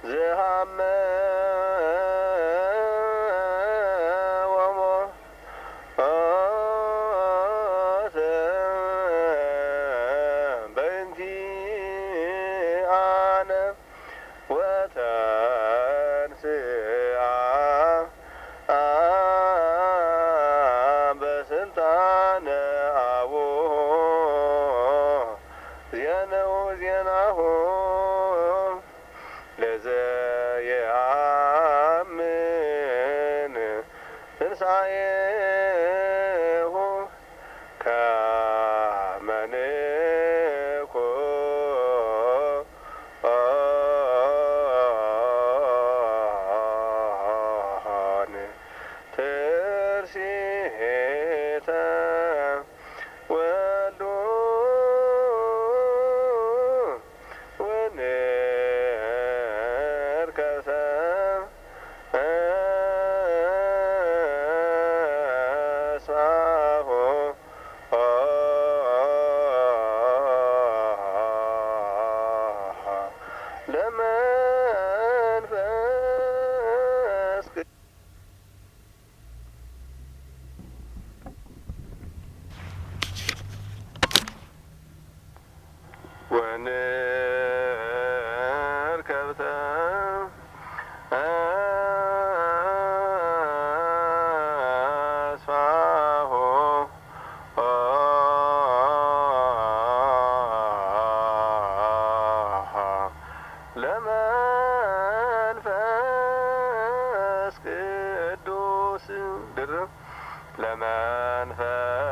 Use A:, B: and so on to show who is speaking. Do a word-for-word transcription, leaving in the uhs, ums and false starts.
A: ዘሃመ ወሞተ በእንቲአነ ወተንሥአ በስልጣነ አቡሁ ዜነው ዜናሁ ለዘየአምን ትንሣኤሁ ከመ ንኩን ትርሲተ ወልዱ ወንርከሰ ስማሁ ለመንፈስ ወንርከብተ ስማሁ ለመንፈስ ቅዱስ ድርብ ለመንፈስ